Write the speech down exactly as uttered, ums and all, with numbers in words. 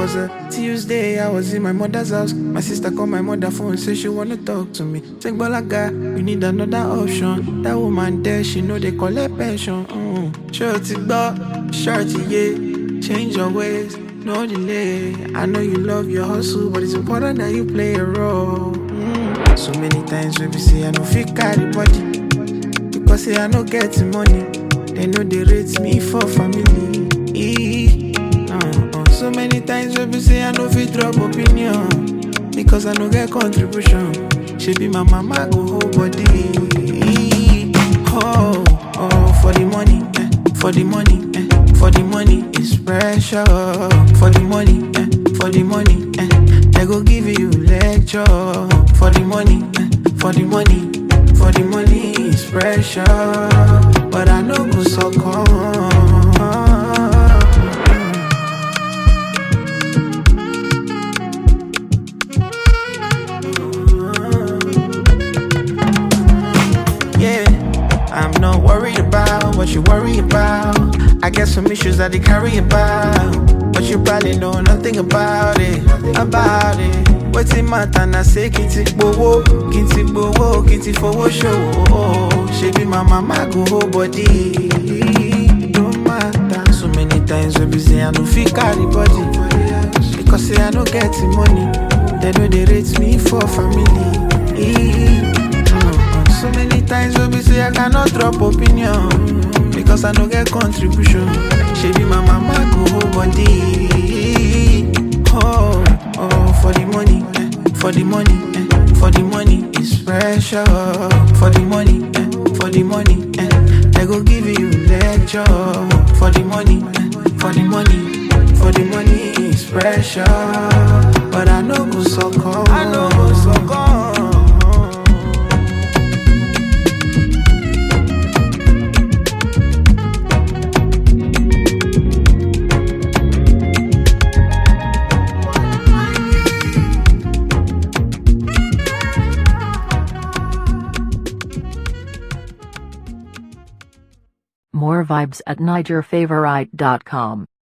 was a Tuesday, I was in my mother's house. My sister called my mother phone, say she wanna talk to me. Say, Balaga, you need another option. That woman there, she know they collect pension. Mm. Shorty bar, shorty yeah, change your ways, no delay. I know you love your hustle, but it's important that you play a role. Mm. So many times when we say I don't feel carry body, because say I no get the money. They know they rate me for family. Uh, uh. So many times when we say I no fit drop opinion, because I no get contribution. She be my mama go whole body. Oh, oh, for the money, eh, for the money, eh, for the money is pressure. For the money, eh, for the money, eh, they go give you lecture. For the money, eh, for the money, for the money is pressure. But I know go so calm. I'm not worried about what you worry about. I get some issues that they carry about, but you probably know nothing about it, about it. What's it matter? I say kinti bowo, kinti bowo, kinti fowo show. She be my mama go whole body. It don't matter. So many times when we say I don't feel carry body, because say I don't get the money. They know they rate me for family. So many times when we say I cannot drop opinion, because I don't get contribution. She be my mama go whole body. Oh, oh, for the money, eh, for the money, eh, for the money is pressure. For the money, eh, for the money, eh, they go give you lecture. For the money, eh, for the money, for the money is pressure. But I know go so calm. I know go so calm. More vibes at Niger Favorite dot com.